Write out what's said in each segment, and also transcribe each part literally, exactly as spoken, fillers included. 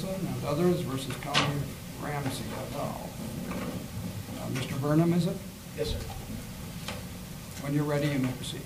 Wilson and others versus County of Ramsey et al. Uh, Mister Burnham, is it? Yes, sir. When you're ready, you may proceed.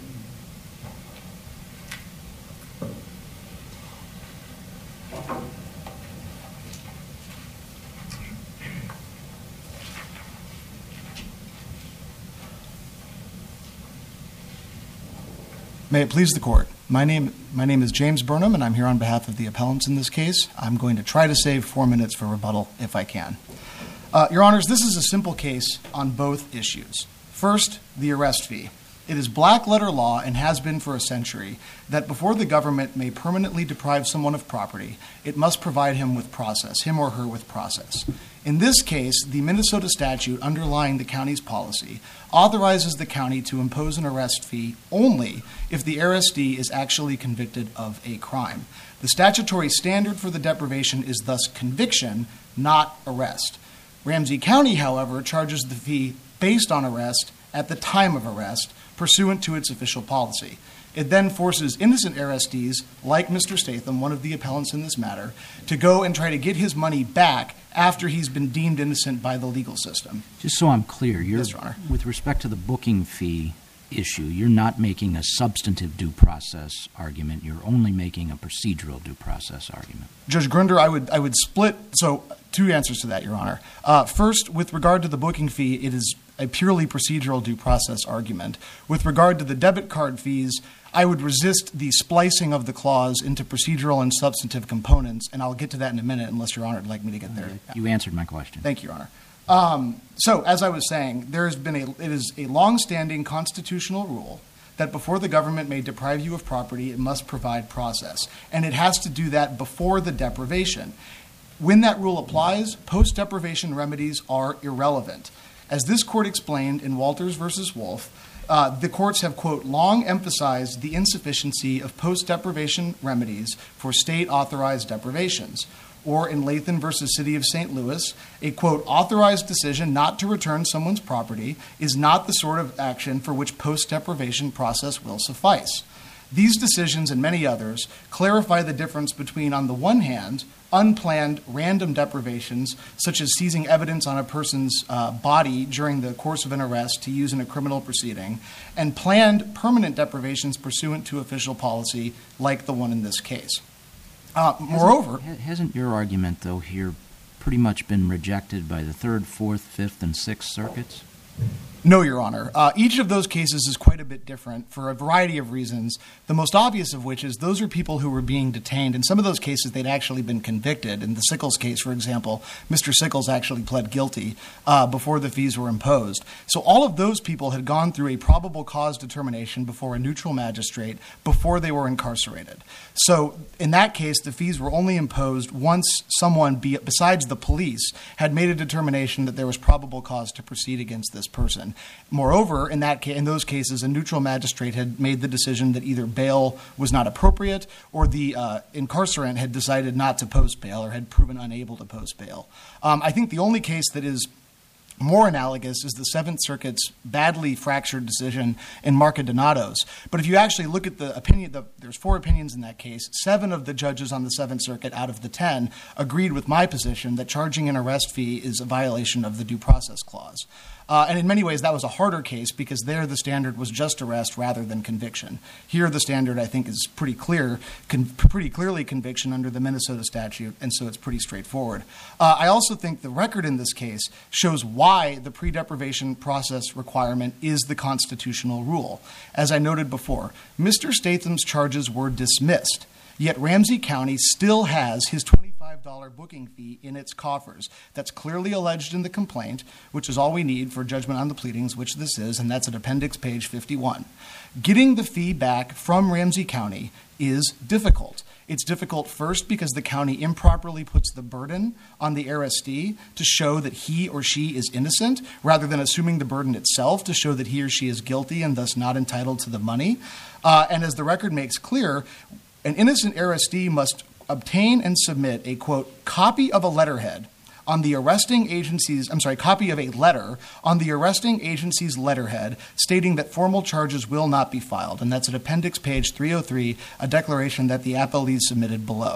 May it please the court. My name, my name is James Burnham, and I'm here on behalf of the appellants in this case. I'm going to try to save four minutes for rebuttal if I can. Uh, Your Honors, this is a simple case on both issues. First, the arrest fee. It is black letter law, and has been for a century, that before the government may permanently deprive someone of property, it must provide him with process, him or her with process. In this case, the Minnesota statute underlying the county's policy authorizes the county to impose an arrest fee only if the arrestee is actually convicted of a crime. The statutory standard for the deprivation is thus conviction, not arrest. Ramsey County, however, charges the fee based on arrest at the time of arrest, pursuant to its official policy. It then forces innocent arrestees, like Mister Statham, one of the appellants in this matter, to go and try to get his money back after he's been deemed innocent by the legal system. Just so I'm clear, you're, Yes, Your Honor. with respect to the booking fee issue, you're not making a substantive due process argument. You're only making a procedural due process argument. Judge Grunder, I would I would split. So two answers to that, Your Honor. Uh, first, with regard to the booking fee, it is a purely procedural due process argument. With regard to the debit card fees, I would resist the splicing of the clause into procedural and substantive components, and I'll get to that in a minute unless Your Honor would like me to get there. You answered my question. Thank you, Your Honor. Um, so, as I was saying, there has been a, it is a long-standing constitutional rule that before the government may deprive you of property, it must provide process. And it has to do that before the deprivation. When that rule applies, post-deprivation remedies are irrelevant. As this court explained in Walters versus Wolf, uh, the courts have, quote, long emphasized the insufficiency of post-deprivation remedies for state-authorized deprivations. Or in Lathan versus City of Saint Louis, a, quote, authorized decision not to return someone's property is not the sort of action for which post-deprivation process will suffice. These decisions and many others clarify the difference between, on the one hand, unplanned random deprivations, such as seizing evidence on a person's uh, body during the course of an arrest to use in a criminal proceeding, and planned permanent deprivations pursuant to official policy, like the one in this case. Uh, moreover, hasn't, hasn't your argument, though, here pretty much been rejected by the Third, Fourth, Fifth, and Sixth Circuits? No, Your Honor. Uh, each of those cases is quite a bit different for a variety of reasons, the most obvious of which is those are people who were being detained. In some of those cases, they'd actually been convicted. In the Sickles case, for example, Mister Sickles actually pled guilty uh, before the fees were imposed. So all of those people had gone through a probable cause determination before a neutral magistrate before they were incarcerated. So in that case, the fees were only imposed once someone, be, besides the police, had made a determination that there was probable cause to proceed against this person. Moreover, in that ca- in those cases, a neutral magistrate had made the decision that either bail was not appropriate or the uh, incarcerant had decided not to post bail or had proven unable to post bail. Um, I think the only case that is more analogous is the Seventh Circuit's badly fractured decision in Marca Donatos. But if you actually look at the opinion, the, there's four opinions in that case. Seven of the judges on the Seventh Circuit out of the ten agreed with my position that charging an arrest fee is a violation of the Due Process Clause. Uh, and in many ways, that was a harder case because there the standard was just arrest rather than conviction. Here, the standard, I think, is pretty clear, con- pretty clearly conviction under the Minnesota statute, and so it's pretty straightforward. Uh, I also think the record in this case shows why the pre-deprivation process requirement is the constitutional rule. As I noted before, Mister Statham's charges were dismissed, yet Ramsey County still has his twenty-five dollars booking fee in its coffers. That's clearly alleged in the complaint, which is all we need for judgment on the pleadings, which this is, and that's at appendix page fifty-one. Getting the fee back from Ramsey County is difficult. It's difficult first because the county improperly puts the burden on the arrestee to show that he or she is innocent, rather than assuming the burden itself to show that he or she is guilty and thus not entitled to the money. Uh, and as the record makes clear, an innocent arrestee must obtain and submit a, quote, copy of a letterhead on the arresting agency's, I'm sorry, copy of a letter on the arresting agency's letterhead stating that formal charges will not be filed. And that's at appendix page three oh three, a declaration that the appellees submitted below.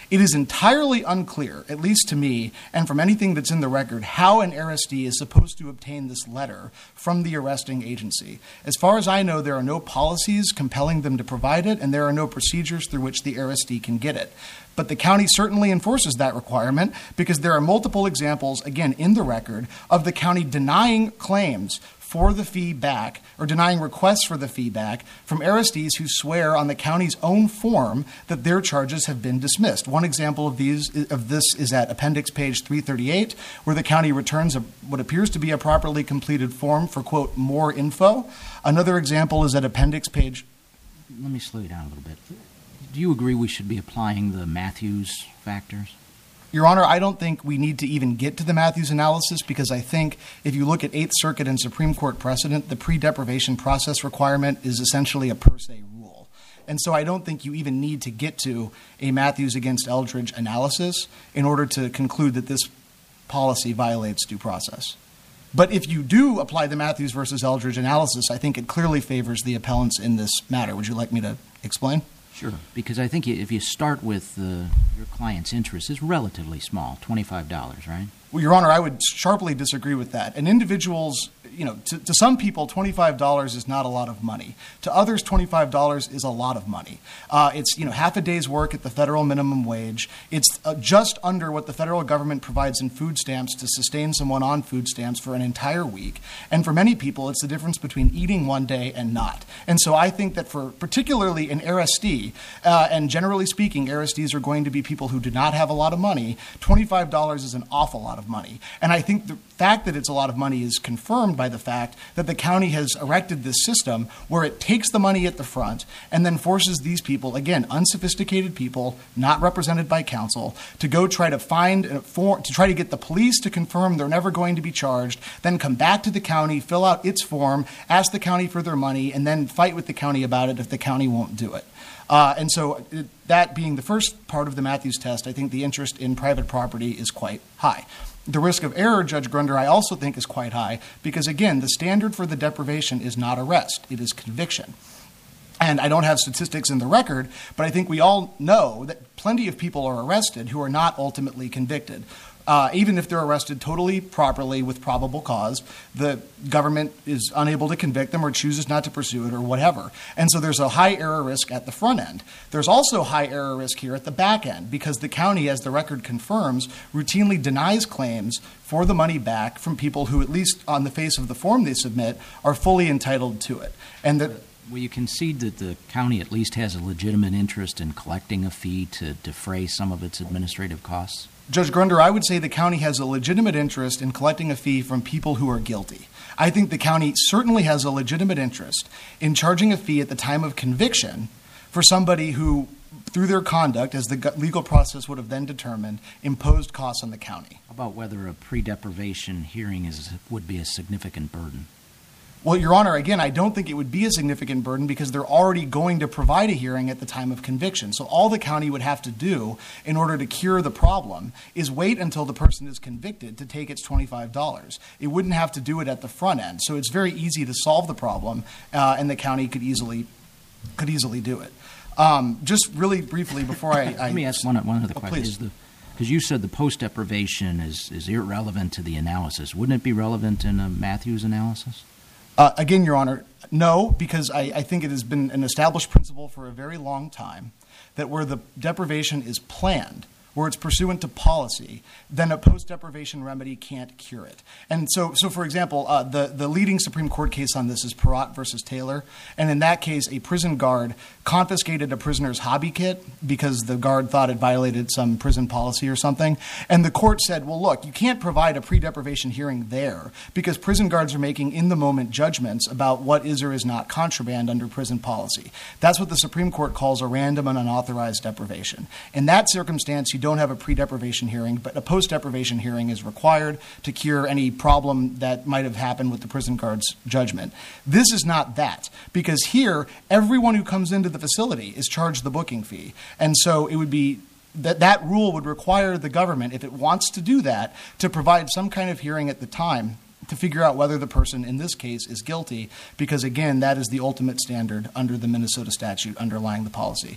It is entirely unclear, at least to me, and from anything that's in the record, how an arrestee is supposed to obtain this letter from the arresting agency. As far as I know, there are no policies compelling them to provide it, and there are no procedures through which the arrestee can get it. But the county certainly enforces that requirement because there are multiple examples, again, in the record, of the county denying claims for the fee back, or denying requests for the fee back from arrestees who swear on the county's own form that their charges have been dismissed. One example of these of this is at appendix page three thirty-eight, where the county returns a, what appears to be a properly completed form for, quote, more info. Another example is at appendix page... Let me slow you down a little bit. Do you agree we should be applying the Matthews factors? Your Honor, I don't think we need to even get to the Matthews analysis because I think if you look at Eighth Circuit and Supreme Court precedent, the pre-deprivation process requirement is essentially a per se rule. And so I don't think you even need to get to a Matthews against Eldridge analysis in order to conclude that this policy violates due process. But if you do apply the Matthews versus Eldridge analysis, I think it clearly favors the appellants in this matter. Would you like me to explain? Sure, because I think if you start with uh, your client's interest, it's relatively small, twenty-five dollars, right? Well, Your Honor, I would sharply disagree with that. An individual's, you know, to, to some people, twenty-five dollars is not a lot of money. To others, twenty-five dollars is a lot of money. Uh, it's, you know, half a day's work at the federal minimum wage. It's uh, just under what the federal government provides in food stamps to sustain someone on food stamps for an entire week. And for many people, it's the difference between eating one day and not. And so I think that for particularly an arrestee, uh, and generally speaking, arrestees are going to be people who do not have a lot of money, twenty-five dollars is an awful lot of money. And I think the fact that it's a lot of money is confirmed by the fact that the county has erected this system where it takes the money at the front and then forces these people, again, unsophisticated people, not represented by counsel, to go try to find, to try to get the police to confirm they're never going to be charged, then come back to the county, fill out its form, ask the county for their money, and then fight with the county about it if the county won't do it. Uh, and so it, that being the first part of the Matthews test, I think the interest in private property is quite high. The risk of error, Judge Grunder, I also think is quite high because, again, the standard for the deprivation is not arrest. It is conviction. And I don't have statistics in the record, but I think we all know that plenty of people are arrested who are not ultimately convicted. Uh, even if they're arrested totally properly with probable cause, the government is unable to convict them or chooses not to pursue it or whatever. And so there's a high error risk at the front end. There's also high error risk here at the back end because the county, as the record confirms, routinely denies claims for the money back from people who, at least on the face of the form they submit, are fully entitled to it. And that. Will you concede that the county at least has a legitimate interest in collecting a fee to defray some of its administrative costs? Judge Grunder, I would say the county has a legitimate interest in collecting a fee from people who are guilty. I think the county certainly has a legitimate interest in charging a fee at the time of conviction for somebody who, through their conduct, as the legal process would have then determined, imposed costs on the county. How about whether a pre-deprivation hearing is, would be a significant burden? Well, Your Honor, again, I don't think it would be a significant burden because they're already going to provide a hearing at the time of conviction. So all the county would have to do in order to cure the problem is wait until the person is convicted to take its twenty-five dollars. It wouldn't have to do it at the front end. So it's very easy to solve the problem, uh, and the county could easily could easily do it. Um, just really briefly before I... I Let me ask one, one other oh, question. please. Is the, because you said the post-deprivation is, is irrelevant to the analysis. Wouldn't it be relevant in a Matthews analysis? Uh, again, Your Honor, no, because I, I think it has been an established principle for a very long time that where the deprivation is planned, where it's pursuant to policy, then a post-deprivation remedy can't cure it. And so, so for example, uh, the, the leading Supreme Court case on this is Perrott versus Taylor. And in that case, a prison guard confiscated a prisoner's hobby kit because the guard thought it violated some prison policy or something. And the court said, well, look, you can't provide a pre-deprivation hearing there because prison guards are making in-the-moment judgments about what is or is not contraband under prison policy. That's what the Supreme Court calls a random and unauthorized deprivation. In that circumstance, you don't have a pre-deprivation hearing, but a post-deprivation hearing is required to cure any problem that might have happened with the prison guard's judgment. This is not that, because here, everyone who comes into the facility is charged the booking fee. And so it would be that that rule would require the government, if it wants to do that, to provide some kind of hearing at the time to figure out whether the person in this case is guilty, because again, that is the ultimate standard under the Minnesota statute underlying the policy.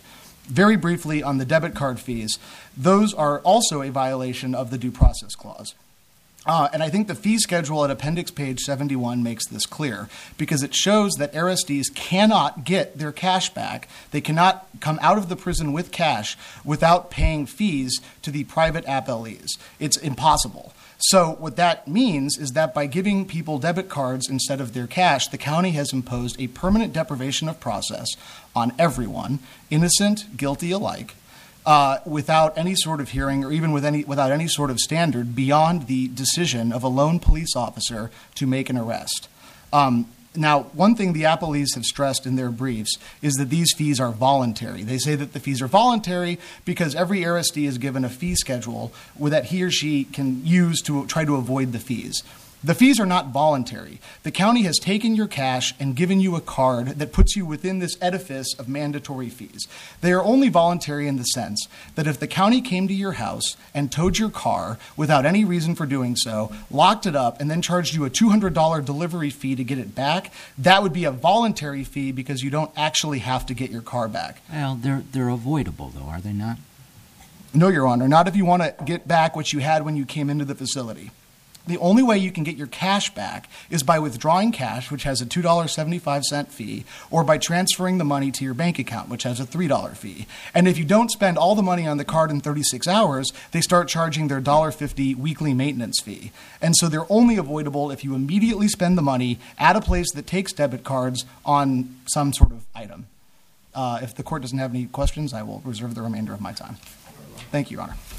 very briefly on the debit card fees, those are also a violation of the Due Process Clause. Uh, and I think the fee schedule at appendix page seventy-one makes this clear, because it shows that arrestees cannot get their cash back. They cannot come out of the prison with cash without paying fees to the private appellees. It's impossible. So what that means is that by giving people debit cards instead of their cash, the county has imposed a permanent deprivation of process on everyone, innocent, guilty alike, Uh, without any sort of hearing or even with any, without any sort of standard beyond the decision of a lone police officer to make an arrest. Um, now, one thing the appellees have stressed in their briefs is that these fees are voluntary. They say that the fees are voluntary because every arrestee is given a fee schedule that he or she can use to try to avoid the fees. The fees are not voluntary. The county has taken your cash and given you a card that puts you within this edifice of mandatory fees. They are only voluntary in the sense that if the county came to your house and towed your car without any reason for doing so, locked it up, and then charged you a two hundred dollars delivery fee to get it back, that would be a voluntary fee because you don't actually have to get your car back. Well, they're they're avoidable, though, are they not? No, Your Honor, not if you want to get back what you had when you came into the facility. The only way you can get your cash back is by withdrawing cash, which has a two dollars and seventy-five cents fee, or by transferring the money to your bank account, which has a three dollars fee. And if you don't spend all the money on the card in thirty-six hours, they start charging their one dollar fifty weekly maintenance fee. And so they're only avoidable if you immediately spend the money at a place that takes debit cards on some sort of item. Uh, if the court doesn't have any questions, I will reserve the remainder of my time. Thank you, Your Honor.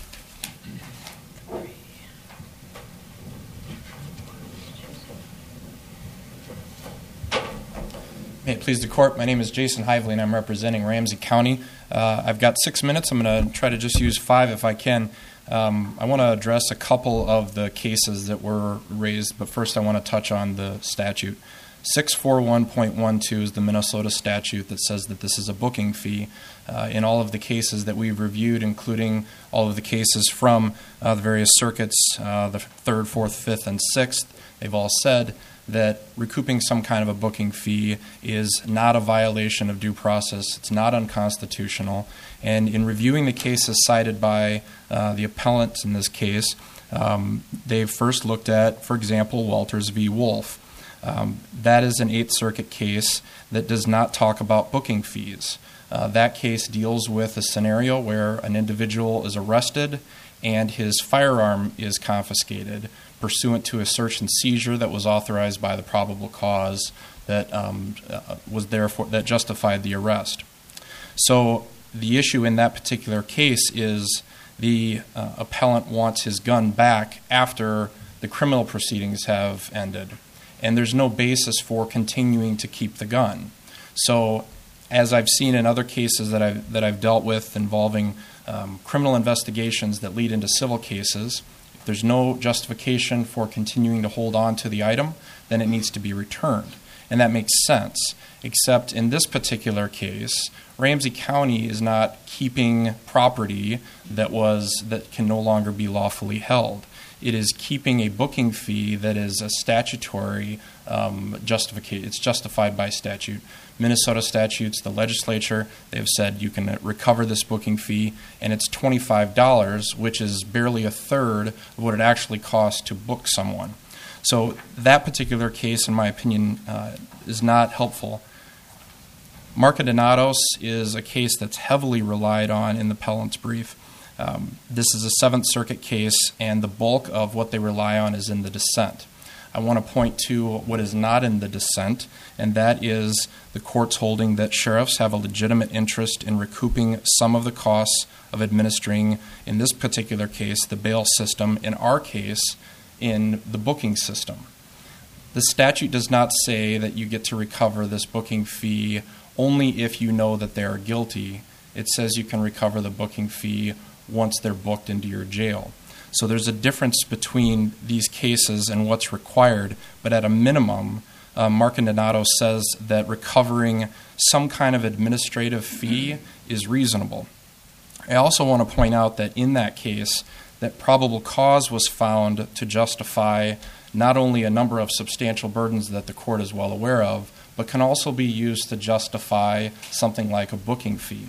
May it please the court, my name is Jason Hively and I'm representing Ramsey County. Uh, I've got six minutes. I'm going to try to just use five if I can. Um, I want to address a couple of the cases that were raised, but first I want to touch on the statute. six forty-one point twelve is the Minnesota statute that says that this is a booking fee. Uh, in all of the cases that we've reviewed, including all of the cases from uh, the various circuits, uh, the third, fourth, fifth, and sixth, they've all said that recouping some kind of a booking fee is not a violation of due process. It's not unconstitutional. And in reviewing the cases cited by uh, the appellant in this case, um, they've first looked at, for example, Walters v. Wolf. Um, that is an Eighth Circuit case that does not talk about booking fees. Uh, that case deals with a scenario where an individual is arrested and his firearm is confiscated pursuant to a search and seizure that was authorized by the probable cause that um, uh, was therefore that justified the arrest. So the issue in that particular case is the uh, appellant wants his gun back after the criminal proceedings have ended, and there's no basis for continuing to keep the gun. So, as I've seen in other cases that I've that I've dealt with involving um, criminal investigations that lead into civil cases, if there's no justification for continuing to hold on to the item, then it needs to be returned. And that makes sense, except in this particular case, Ramsey County is not keeping property that was that can no longer be lawfully held. It is keeping a booking fee that is a statutory um, justification. It's justified by statute. Minnesota statutes, the legislature, they've said you can recover this booking fee, and it's twenty-five dollars, which is barely a third of what it actually costs to book someone. So that particular case, in my opinion, uh, is not helpful. Marca Donatos is a case that's heavily relied on in the appellant's brief. Um, this is a Seventh Circuit case, and the bulk of what they rely on is in the dissent. I want to point to what is not in the dissent, and that is the court's holding that sheriffs have a legitimate interest in recouping some of the costs of administering, in this particular case, the bail system, in our case, in the booking system. The statute does not say that you get to recover this booking fee only if you know that they are guilty. It says you can recover the booking fee once they're booked into your jail. So there's a difference between these cases and what's required, but at a minimum, uh, Marca Donatos says that recovering some kind of administrative fee is reasonable. I also want to point out that in that case, that probable cause was found to justify not only a number of substantial burdens that the court is well aware of, but can also be used to justify something like a booking fee.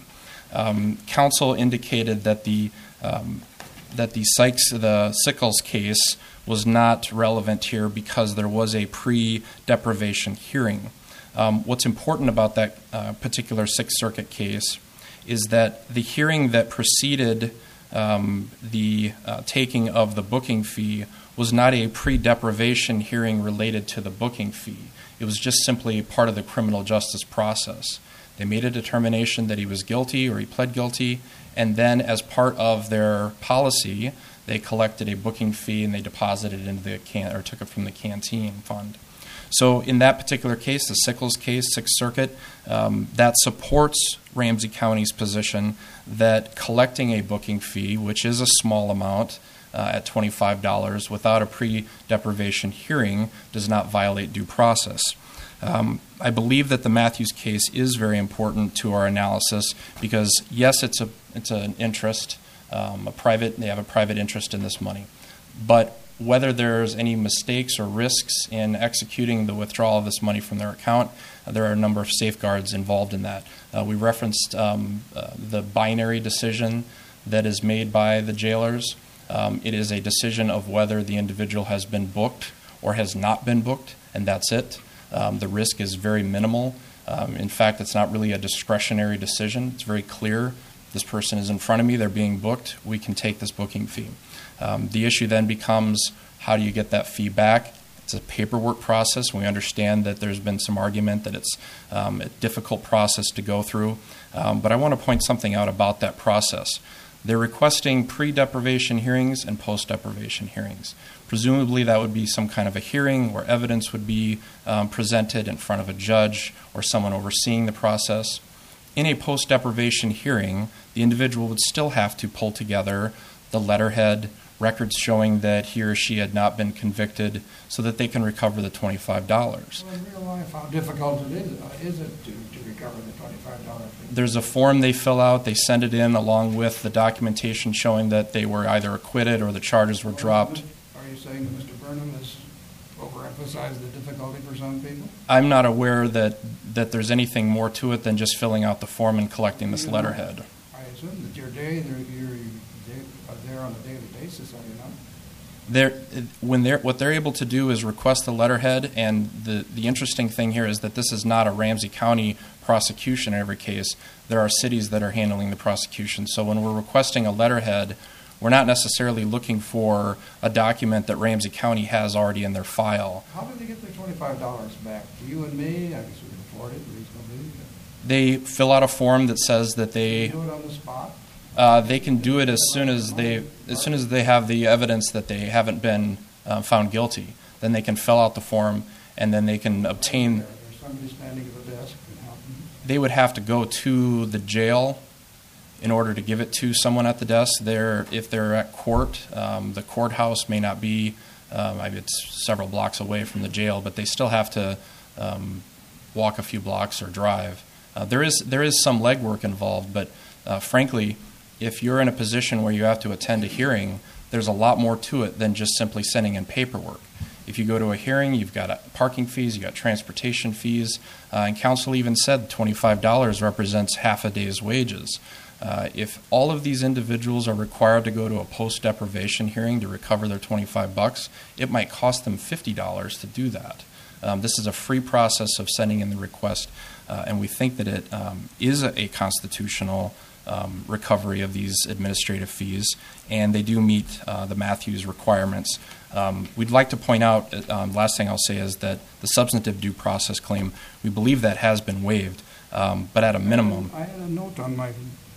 Um, counsel indicated that the um, that the Sykes, the Sickles case was not relevant here because there was a pre-deprivation hearing. Um, what's important about that uh, particular Sixth Circuit case is that the hearing that preceded um, the uh, taking of the booking fee was not a pre-deprivation hearing related to the booking fee. It was just simply part of the criminal justice process. They made a determination that he was guilty or he pled guilty, and then as part of their policy, they collected a booking fee and they deposited it into the can or took it from the canteen fund. So in that particular case, the Sickles case, Sixth Circuit, um, that supports Ramsey County's position that collecting a booking fee, which is a small amount uh, at twenty-five dollars without a pre-deprivation hearing, does not violate due process. Um, I believe that the Matthews case is very important to our analysis because, yes, it's a it's an interest, um, a private. They have a private interest in this money, but whether there's any mistakes or risks in executing the withdrawal of this money from their account, uh, there are a number of safeguards involved in that. Uh, we referenced um, uh, the binary decision that is made by the jailers. Um, it is a decision of whether the individual has been booked or has not been booked, and that's it. Um, the risk is very minimal. Um, in fact, it's not really a discretionary decision. It's very clear. This person is in front of me. They're being booked. We can take this booking fee. Um, the issue then becomes, how do you get that fee back? It's a paperwork process. We understand that there's been some argument that it's um, a difficult process to go through. Um, but I want to point something out about that process. They're requesting pre-deprivation hearings and post-deprivation hearings. Presumably that would be some kind of a hearing where evidence would be um, presented in front of a judge or someone overseeing the process. In a post-deprivation hearing, the individual would still have to pull together the letterhead, records showing that he or she had not been convicted so that they can recover the twenty-five dollars. Well, in real life, how difficult it is, uh, is it to, to recover the twenty-five dollars fee? There's a form they fill out. They send it in along with the documentation showing that they were either acquitted or the charges were dropped. Are you saying that Mister Burnham has overemphasized the difficulty for some people? I'm not aware that, that there's anything more to it than just filling out the form and collecting this letterhead. I assume that you're day, you're, you're are there on a daily basis, are you not? They're, when they're, what they're able to do is request the letterhead, and the, the interesting thing here is that this is not a Ramsey County prosecution in every case. There are cities that are handling the prosecution. So when we're requesting a letterhead, we're not necessarily looking for a document that Ramsey County has already in their file. How do they get their twenty-five dollars back? To you and me? I guess we can afford it reasonably. They fill out a form that says that they Do it on the spot? Uh, they can do it as soon as they as soon as they have the evidence that they haven't been uh, found guilty. Then they can fill out the form, and then they can obtain. There's somebody standing at the desk and helping. They would have to go to the jail in order to give it to someone at the desk. They're, if they're at court, um, the courthouse may not be. Um, I mean, it's several blocks away from the jail, but they still have to um, walk a few blocks or drive. Uh, there is there is some legwork involved, but uh, frankly, if you're in a position where you have to attend a hearing, there's a lot more to it than just simply sending in paperwork. If you go to a hearing, you've got parking fees, you've got transportation fees, uh, and counsel even said twenty-five dollars represents half a day's wages. Uh, if all of these individuals are required to go to a post-deprivation hearing to recover their twenty-five bucks, it might cost them fifty dollars to do that. Um, this is a free process of sending in the request, uh, and we think that it um, is a, a constitutional Um, recovery of these administrative fees, and they do meet uh, the Matthews requirements. Um, we'd like to point out, um, last thing I'll say is that the substantive due process claim, we believe that has been waived, um, but at a minimum. I had a note on my,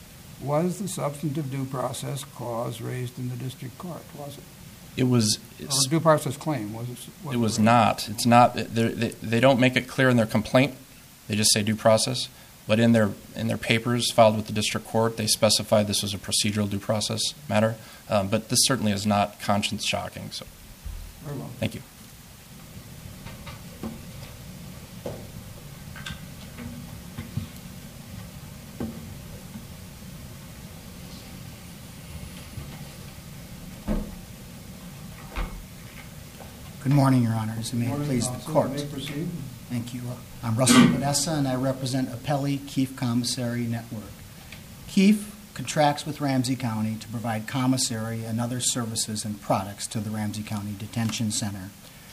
was the substantive due process clause raised in the district court, was it? It was. Or due process claim, was it? Was it was it not. It's not. They, they don't make it clear in their complaint. They just say due process. But in their in their papers filed with the district court, they specified this was a procedural due process matter. Um, but this certainly is not conscience shocking. So, Very well. Thank you. Good morning, Your Honors, and may it Morning, please the counsel. Court. You may proceed. Thank you. I'm Russell Vanessa, and I represent Appellee Keefe Commissary Network. Keefe contracts with Ramsey County to provide commissary and other services and products to the Ramsey County Detention Center.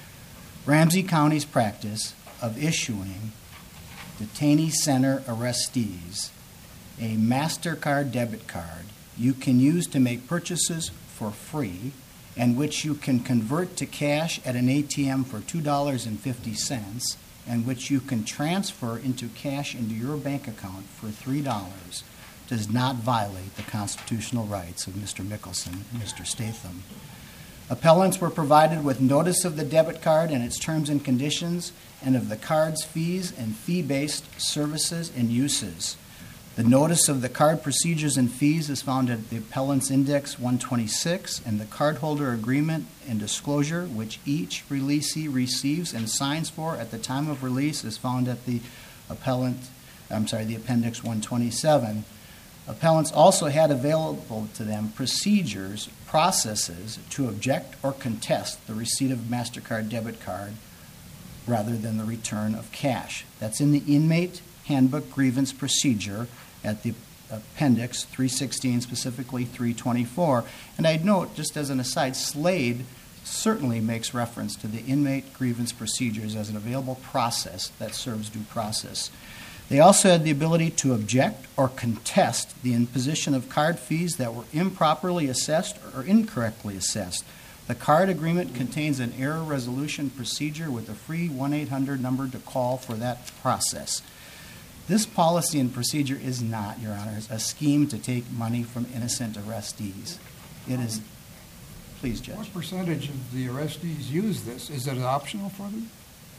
Ramsey County's practice of issuing detainee center arrestees a MasterCard debit card you can use to make purchases for free and which you can convert to cash at an A T M for two dollars and fifty cents and which you can transfer into cash into your bank account for three dollars does not violate the constitutional rights of Mister Mickelson and Mister Statham. Appellants were provided with notice of the debit card and its terms and conditions and of the card's fees and fee-based services and uses. The notice of the card procedures and fees is found at the Appellant's Index one twenty-six, and the cardholder agreement and disclosure, which each releasee receives and signs for at the time of release, is found at the Appellant, I'm sorry, the Appendix one twenty-seven. Appellants also had available to them procedures, processes to object or contest the receipt of a MasterCard debit card rather than the return of cash. That's in the Inmate Handbook Grievance Procedure at the Appendix three sixteen, specifically three twenty-four. And I'd note, just as an aside, Slade certainly makes reference to the inmate grievance procedures as an available process that serves due process. They also had the ability to object or contest the imposition of card fees that were improperly assessed or incorrectly assessed. The card agreement contains an error resolution procedure with a free one eight hundred number to call for that process. This policy and procedure is not, Your Honors, a scheme to take money from innocent arrestees. It is, please, Judge. What percentage of the arrestees use this? Is it optional for them?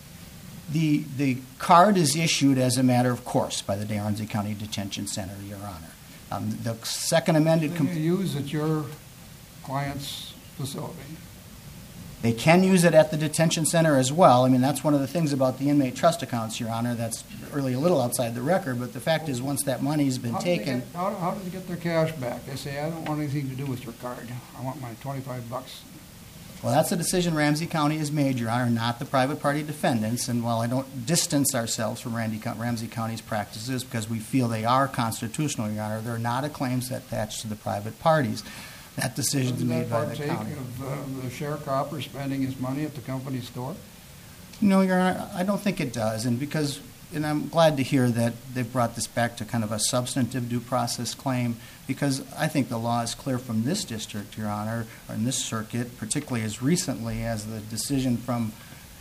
The the card is issued as a matter of course by the Ramsey County Detention Center, Your Honor. Um, the second amended... Can you use at your client's facility? They can use it at the detention center as well. I mean, that's one of the things about the inmate trust accounts, Your Honor. That's really a little outside the record, but the fact is once that money's been how taken... Do get, how, how do they get their cash back? They say, I don't want anything to do with your card. I want my twenty-five bucks. Well, that's a decision Ramsey County has made, Your Honor, not the private party defendants. And while I don't distance ourselves from Ramsey County's practices because we feel they are constitutional, Your Honor, they're not a claims that attach to the private parties. That decision is made by the county. Of uh, the sharecropper spending his money at the company store? No, Your Honor, I don't think it does. And because, and I'm glad to hear that they've brought this back to kind of a substantive due process claim, because I think the law is clear from this district, Your Honor, or in this circuit, particularly as recently as the decision from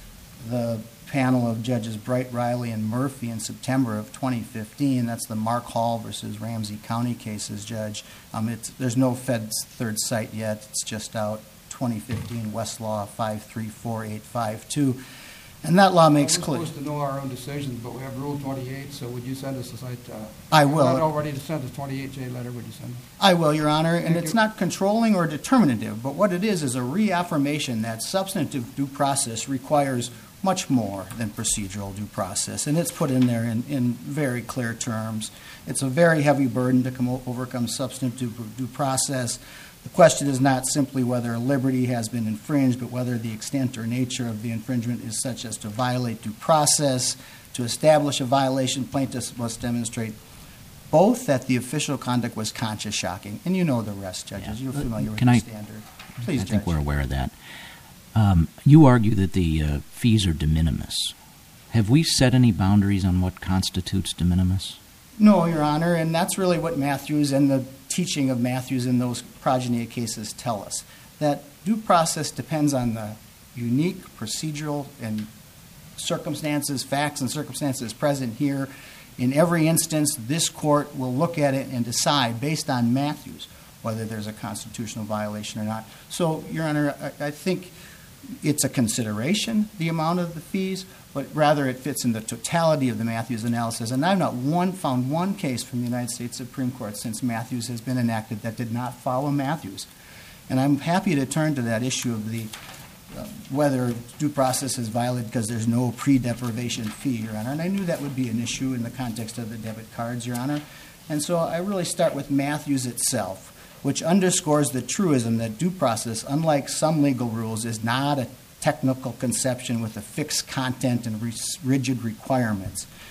the panel of Judges Bright, Riley, and Murphy in September of twenty fifteen. That's the Mark Hall versus Ramsey County cases, Judge. Um, it's, there's no Fed's third site yet. It's just out, twenty fifteen Westlaw five three four eight five two. And that law makes clear. We're supposed to know our own decisions, but we have Rule twenty-eight, so would you send us a site? Uh, I will. Not already to send a twenty-eight J letter, would you send it? I will, Your Honor, and Thank it's you. not controlling or determinative, but what it is is a reaffirmation that substantive due process requires much more than procedural due process, and it's put in there in, in very clear terms. It's a very heavy burden to come o- overcome substantive due process. The question is not simply whether liberty has been infringed, but whether the extent or nature of the infringement is such as to violate due process. To establish a violation, plaintiffs must demonstrate both that the official conduct was conscious shocking, and you know the rest, judges. Yeah. You're familiar with Can the I- standard. Please, I Judge. think we're aware of that. Um, you argue that the uh, fees are de minimis. Have we set any boundaries on what constitutes de minimis? No, Your Honor, and that's really what Matthews and the teaching of Matthews in those progeny cases tell us, that due process depends on the unique procedural and circumstances, facts and circumstances present here. In every instance, this court will look at it and decide, based on Matthews, whether there's a constitutional violation or not. So, Your Honor, I, I think it's a consideration, the amount of the fees, but rather it fits in the totality of the Matthews analysis. And I've not one found one case from the United States Supreme Court since Matthews has been enacted that did not follow Matthews. And I'm happy to turn to that issue of the uh, whether due process is violated because there's no pre-deprivation fee, Your Honor. And I knew that would be an issue in the context of the debit cards, Your Honor. And so I really start with Matthews itself, which underscores the truism that due process, unlike some legal rules, is not a technical conception with a fixed content and rigid requirements.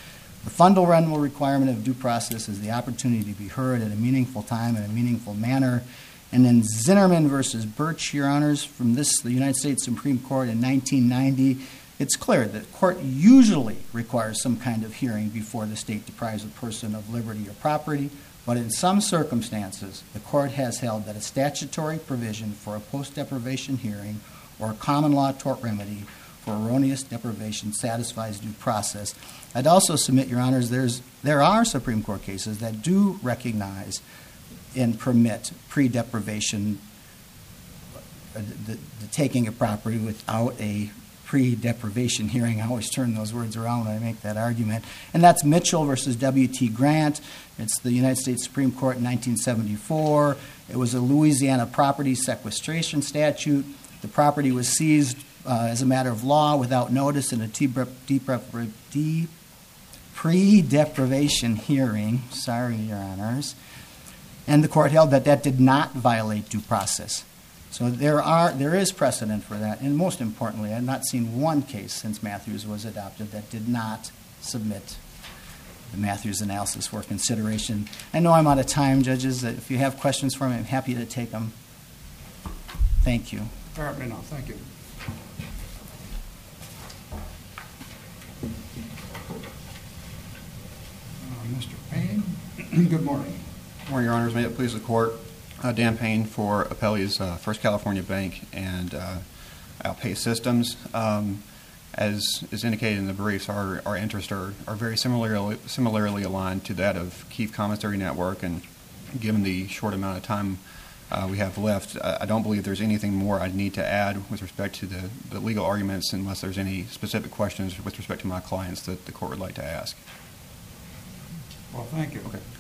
The fundamental requirement of due process is the opportunity to be heard at a meaningful time in a meaningful manner. And in Zinnerman versus Birch, Your Honors, from this, the United States Supreme Court in nineteen ninety, it's clear that the court usually requires some kind of hearing before the state deprives a person of liberty or property, but in some circumstances, the court has held that a statutory provision for a post-deprivation hearing or a common law tort remedy for erroneous deprivation satisfies due process. I'd also submit, Your Honors, there's, there are Supreme Court cases that do recognize and permit pre-deprivation, uh, the, the taking of property without a pre-deprivation hearing. I always turn those words around when I make that argument. And that's Mitchell versus W T Grant. It's the United States Supreme Court in nineteen seventy-four. It was a Louisiana property sequestration statute. The property was seized uh, as a matter of law without notice in a pre-deprivation hearing. Sorry, Your Honors. And the court held that that did not violate due process. So there are there is precedent for that. And most importantly, I've not seen one case since Matthews was adopted that did not submit the Matthews analysis for consideration. I know I'm out of time, judges. If you have questions for me, I'm happy to take them. Thank you. Apparently not. Thank you. Uh, Mister Payne, good morning. Good morning, Your Honors. May it please the Court. Uh, Dan Payne for Appellee's uh, First California Bank and uh, Outpay Systems. Um, as is indicated in the briefs, our, our interests are, are very similarly, similarly aligned to that of Keefe Commissary Network, and given the short amount of time uh, we have left, I, I don't believe there's anything more I need to add with respect to the, the legal arguments, unless there's any specific questions with respect to my clients that the Court would like to ask. Well, thank you. Okay.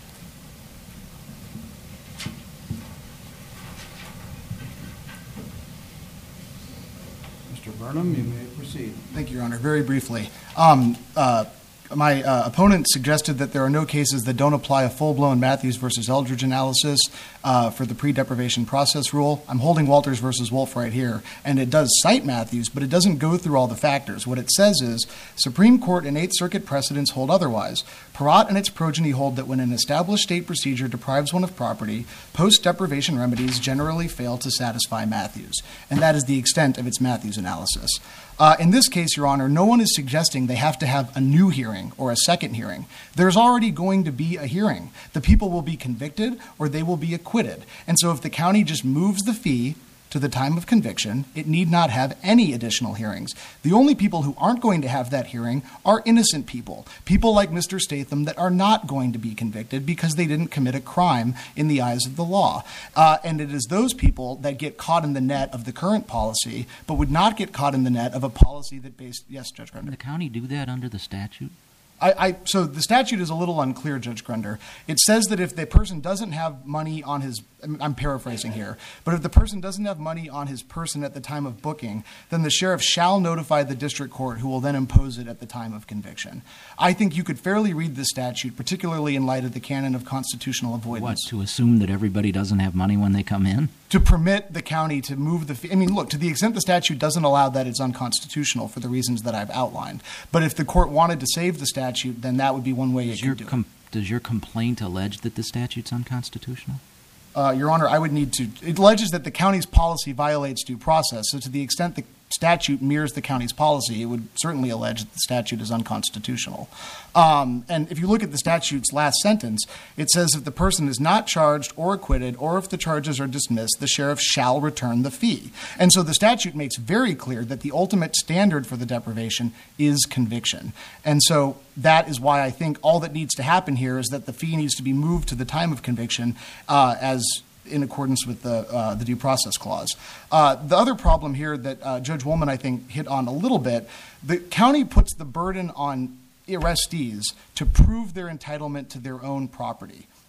Mister Burnham, you may proceed. Thank you, Your Honor. Very briefly. Um, uh, my uh, opponent suggested that there are no cases that don't apply a full-blown Matthews versus Eldridge analysis uh, for the pre-deprivation process rule. I'm holding Walters versus Wolf right here, and it does cite Matthews, but it doesn't go through all the factors. What it says is, Supreme Court and Eighth Circuit precedents hold otherwise. Perrott and its progeny hold that when an established state procedure deprives one of property, post-deprivation remedies generally fail to satisfy Matthews, and that is the extent of its Matthews analysis. Uh, in this case, Your Honor, no one is suggesting they have to have a new hearing or a second hearing. There's already going to be a hearing. The people will be convicted or they will be acquitted. And so if the county just moves the fee to the time of conviction, it need not have any additional hearings. The only people who aren't going to have that hearing are innocent people, people like Mister Statham that are not going to be convicted because they didn't commit a crime in the eyes of the law. Uh, and it is those people that get caught in the net of the current policy, but would not get caught in the net of a policy that based, yes, Judge Grunder. Can the county do that under the statute? I, I, so the statute is a little unclear, Judge Grunder. It says that if the person doesn't have money on his, I'm paraphrasing here, but if the person doesn't have money on his person at the time of booking, then the sheriff shall notify the district court, who will then impose it at the time of conviction. I think you could fairly read the statute, particularly in light of the canon of constitutional avoidance. What, to assume that everybody doesn't have money when they come in? To permit the county to move the fee. I mean, look, to the extent the statute doesn't allow that, it's unconstitutional for the reasons that I've outlined. But if the court wanted to save the statute, then that would be one way does it your could do com- it. Does your complaint allege that the statute's unconstitutional? Uh, Your Honor, I would need to. It alleges that the county's policy violates due process. So to the extent the statute mirrors the county's policy, it would certainly allege that the statute is unconstitutional. Um, and if you look at the statute's last sentence, it says if the person is not charged or acquitted, or if the charges are dismissed, the sheriff shall return the fee. And so the statute makes very clear that the ultimate standard for the deprivation is conviction. And so that is why I think all that needs to happen here is that the fee needs to be moved to the time of conviction uh, as in accordance with the, uh, the due process clause. Uh, the other problem here that uh, Judge Woolman, I think, hit on a little bit, the county puts the burden on arrestees to prove their entitlement to their own property.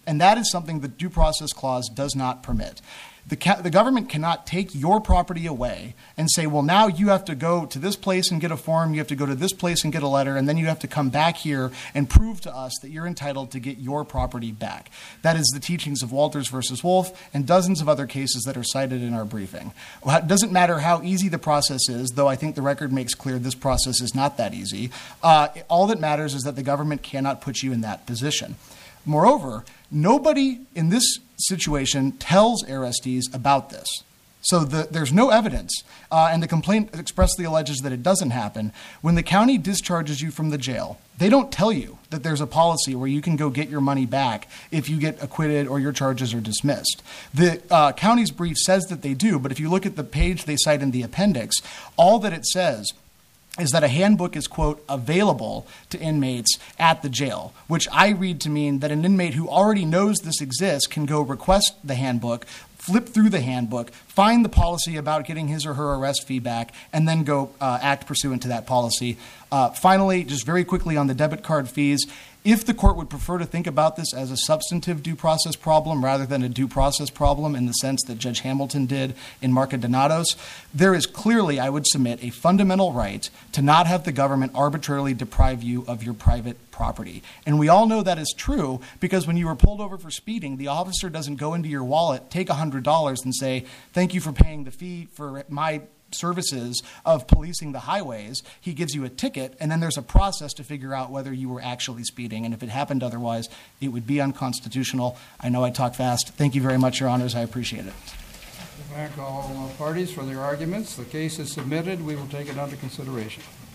And that is something the Due Process Clause does not permit. The, ca- the government cannot take your property away and say, well, now you have to go to this place and get a form, you have to go to this place and get a letter, and then you have to come back here and prove to us that you're entitled to get your property back. That is the teachings of Walters versus Wolf and dozens of other cases that are cited in our briefing. Well, it doesn't matter how easy the process is, though I think the record makes clear this process is not that easy. Uh, all that matters is that the government cannot put you in that position. Moreover, nobody in this situation tells Arestes about this. So the, there's no evidence, uh, and the complaint expressly alleges that it doesn't happen. When the county discharges you from the jail, they don't tell you that there's a policy where you can go get your money back if you get acquitted or your charges are dismissed. The uh, county's brief says that they do, but if you look at the page they cite in the appendix, all that it says is that a handbook is, quote, available to inmates at the jail, which I read to mean that an inmate who already knows this exists can go request the handbook, flip through the handbook, find the policy about getting his or her arrest fee back, and then go uh, act pursuant to that policy. Uh, finally, just very quickly on the debit card fees, if the court would prefer to think about this as a substantive due process problem rather than a due process problem in the sense that Judge Hamilton did in Marca Donatos, there is clearly, I would submit, a fundamental right to not have the government arbitrarily deprive you of your private property. And we all know that is true because when you were pulled over for speeding, the officer doesn't go into your wallet, take one hundred dollars and say, thank you for paying the fee for my services of policing the highways. He gives you a ticket, and then there's a process to figure out whether you were actually speeding. And if it happened otherwise, it would be unconstitutional. I know I talk fast. Thank you very much, Your Honors. I appreciate it. Thank all parties for their arguments. The case is submitted. We will take it under consideration.